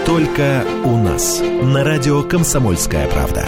Только у нас. На радио «Комсомольская правда».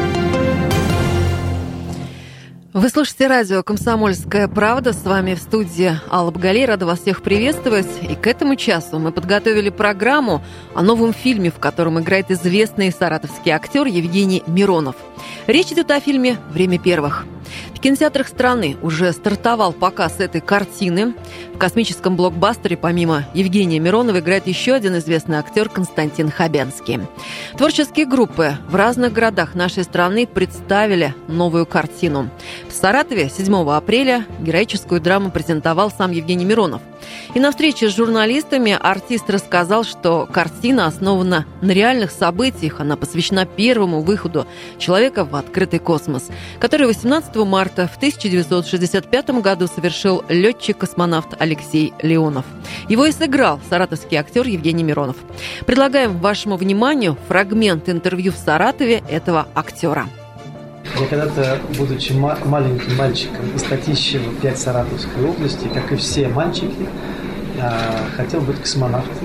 Вы слушаете радио «Комсомольская правда». С вами в студии Алла Багалей. Рада вас всех приветствовать. И к этому часу мы подготовили программу о новом фильме, в котором играет известный саратовский актер Евгений Миронов. Речь идет о фильме «Время первых». В кинотеатрах страны уже стартовал показ этой картины. В космическом блокбастере помимо Евгения Миронова играет еще один известный актер Константин Хабенский. Творческие группы в разных городах нашей страны представили новую картину. В Саратове 7 апреля героическую драму презентовал сам Евгений Миронов. И на встрече с журналистами артист рассказал, что картина основана на реальных событиях. Она посвящена первому выходу человека в открытый космос, который 18 марта в 1965 году совершил летчик-космонавт Алексей Леонов. Его и сыграл саратовский актер Евгений Миронов. Предлагаем вашему вниманию фрагмент интервью в Саратове этого актера. Я когда-то, будучи маленьким мальчиком из Татищева, 5 Саратовской области, как и все мальчики, хотел быть космонавтом.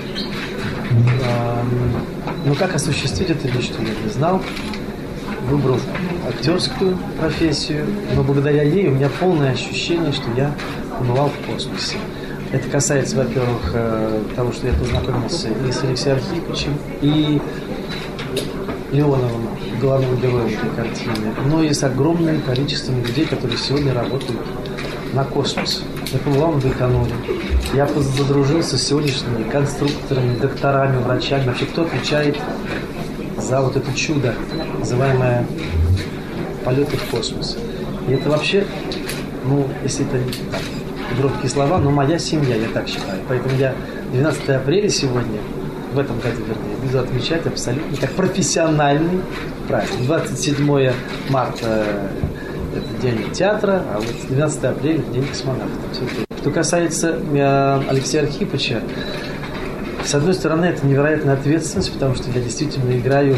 Но как осуществить эту мечту, я не знал. Выбрал актерскую профессию, но благодаря ей у меня полное ощущение, что я побывал в космосе. Это касается, во-первых, того, что я познакомился и с Алексеем Архиповичем, и Леоновым, главным героем этой картины, но и с огромным количеством людей, которые сегодня работают на космос. Я побывал в Байконуре, я задружился с сегодняшними конструкторами, докторами, врачами, вообще кто отвечает за вот это чудо, называемое полеты в космос. И это вообще, если это громкие слова, но моя семья, я так считаю. Поэтому я 12 апреля сегодня, в этом году, вернее, буду отмечать абсолютно как профессиональный праздник. 27 марта – это день театра, а вот 12 апреля – это день космонавтов. Что касается Алексея Архиповича, с одной стороны, это невероятная ответственность, потому что я действительно играю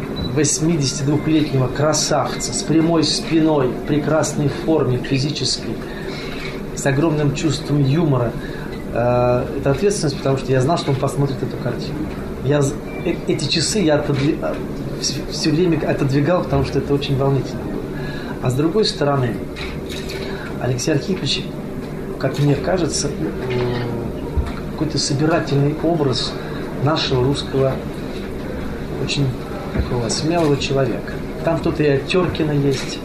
82-летнего красавца с прямой спиной, в прекрасной форме физической, с огромным чувством юмора. Это ответственность, потому что я знал, что он посмотрит эту картину. Эти часы я все время отодвигал, потому что это очень волнительно. А с другой стороны, Алексей Архипович, как мне кажется, какой-то собирательный образ нашего русского очень такого смелого человека. Там кто-то и от Теркина есть.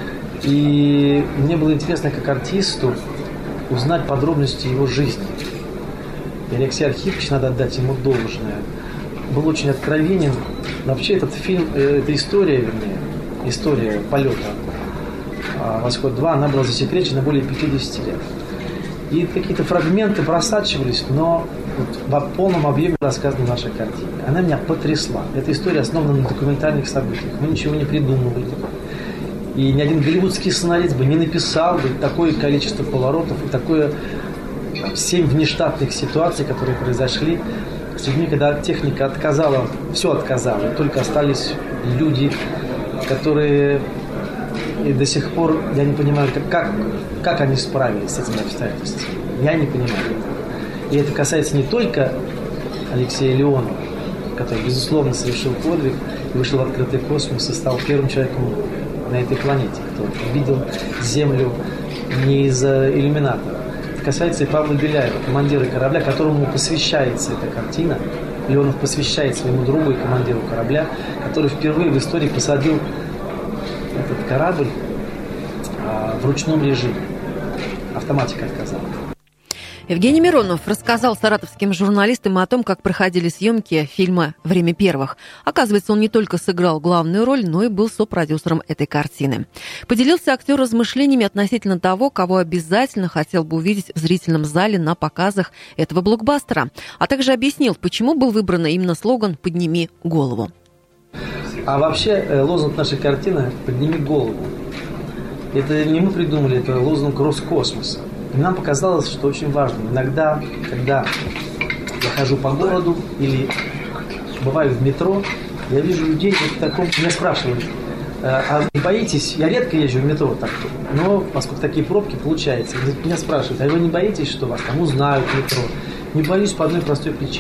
И мне было интересно, как артисту, узнать подробности его жизни. И Алексей Архипович, надо отдать ему должное, был очень откровенен. Вообще этот фильм, эта история, история полета «Восход-2», она была засекречена более 50 лет. И какие-то фрагменты просачивались, но вот в полном объеме рассказана наша картина. Она меня потрясла. Эта история основана на документальных событиях. Мы ничего не придумывали. И ни один голливудский сценарист бы не написал бы такое количество поворотов и такое 7 внештатных ситуаций, которые произошли с людьми, когда техника отказала, все отказала, и только остались люди, которые и до сих пор, я не понимаю, как они справились с этими обстоятельствами. Я не понимаю этого. И это касается не только Алексея Леонова, который, безусловно, совершил подвиг, вышел в открытый космос и стал первым человеком на этой планете, кто видел Землю не из иллюминатора. Это касается и Павла Беляева, командира корабля, которому посвящается эта картина. Леонов посвящает своему другу и командиру корабля, который впервые в истории посадил этот корабль в ручном режиме. Автоматика отказала. Евгений Миронов рассказал саратовским журналистам о том, как проходили съемки фильма «Время первых». Оказывается, он не только сыграл главную роль, но и был сопродюсером этой картины. Поделился актер размышлениями относительно того, кого обязательно хотел бы увидеть в зрительном зале на показах этого блокбастера, а также объяснил, почему был выбран именно слоган «Подними голову». А вообще лозунг нашей картины «Подними голову». Это не мы придумали, это лозунг Роскосмоса. И нам показалось, что очень важно. Иногда, когда я хожу по городу или бываю в метро, я вижу людей вот в таком... Меня спрашивают, а вы боитесь? Я редко езжу в метро, так, но поскольку такие пробки получается, меня спрашивают, а вы не боитесь, что вас там узнают в метро? Не боюсь по одной простой причине.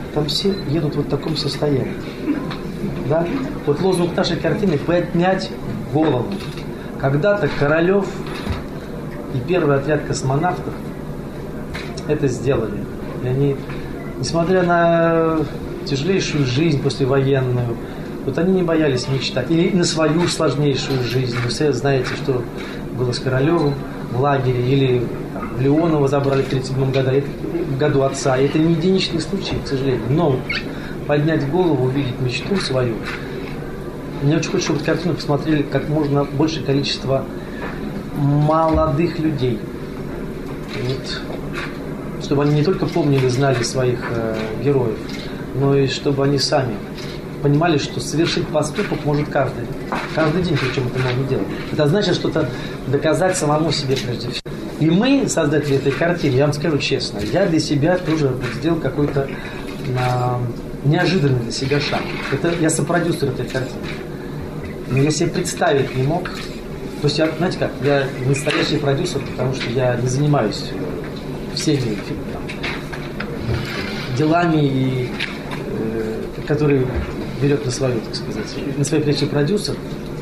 там все едут вот в таком состоянии. Да? Вот лозунг нашей картины – поднять голову. Когда-то Королев и первый отряд космонавтов это сделали. И они, несмотря на тяжелейшую жизнь послевоенную, вот они не боялись мечтать. Или на свою сложнейшую жизнь. Вы все знаете, что было с Королевым в лагере, или там, Леонова забрали в 1937 году отца. И это не единичный случай, к сожалению. Но поднять голову, увидеть мечту свою. Мне очень хочется, чтобы эту картину посмотрели как можно большее количество молодых людей. Вот. Чтобы они не только помнили, знали своих героев, но и чтобы они сами понимали, что совершить поступок может каждый. Каждый день, причем это можно делать. Это значит что-то доказать самому себе прежде всего. И мы, создатели этой картины, я вам скажу честно, я для себя тоже сделал какой-то неожиданный для себя шаг. Это я сопродюсер этой картины. Но я себе представить не мог. То есть я, знаете как, я настоящий продюсер, потому что я не занимаюсь всеми делами, которые берет на свою, так сказать, на свои плечи продюсер.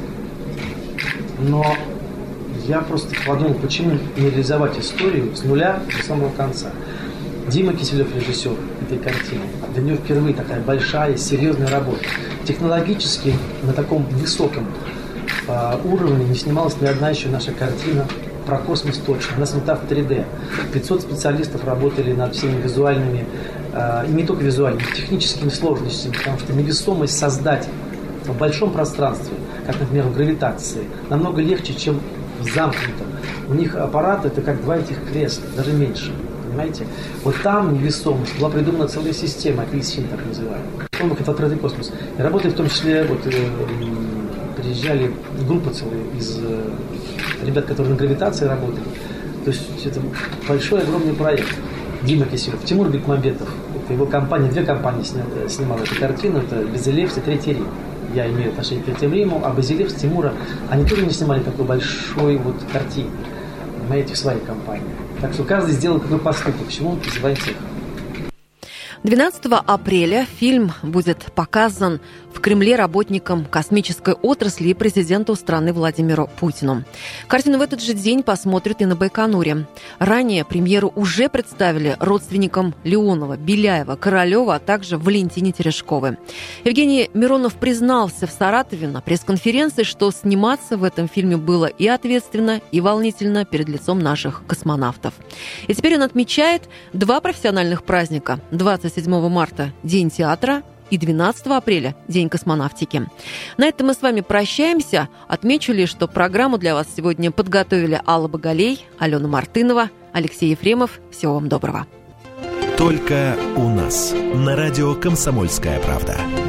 Но я просто подумал, почему не реализовать историю с нуля до самого конца. Дима Киселев, режиссер этой картины, для него впервые такая большая, серьезная работа. Технологически на таком высоком уровне не снималась ни одна еще наша картина про космос точно. Она снята в 3D. 500 специалистов работали над всеми визуальными, и не только визуальными, техническими сложностями, потому что невесомость создать в большом пространстве, как, например, в гравитации, намного легче, чем в замкнутом. У них аппарат это как два этих кресла, даже меньше. Понимаете? Вот там невесомость, была придумана целая система, апельсин так называемая. Он выходит в открытый космос. И работали в том числе, вот, приезжали группа целая из ребят, которые на гравитации работали. То есть это большой, огромный проект. Дима Киселев, Тимур Бекмамбетов, это его компания, две компании снимали эту картину, это Базилевс и Третий Рим. Я имею отношение к Третьему Риму, а Базилевс, Тимура, они тоже не снимали такой большой вот картины, понимаете, в своей компании. Так что каждый сделал какой поступок, к чему он призывает всех. 12 апреля фильм будет показан в Кремле работникам космической отрасли и президенту страны Владимиру Путину. Картину в этот же день посмотрят и на Байконуре. Ранее премьеру уже представили родственникам Леонова, Беляева, Королева, а также Валентине Терешковой. Евгений Миронов признался в Саратове на пресс-конференции, что сниматься в этом фильме было и ответственно, и волнительно перед лицом наших космонавтов. И теперь он отмечает два профессиональных праздника. 27 марта – День театра, и 12 апреля – День космонавтики. На этом мы с вами прощаемся. Отмечу лишь, что программу для вас сегодня подготовили Алла Багалей, Алена Мартынова, Алексей Ефремов. Всего вам доброго. Только у нас. На радио «Комсомольская правда».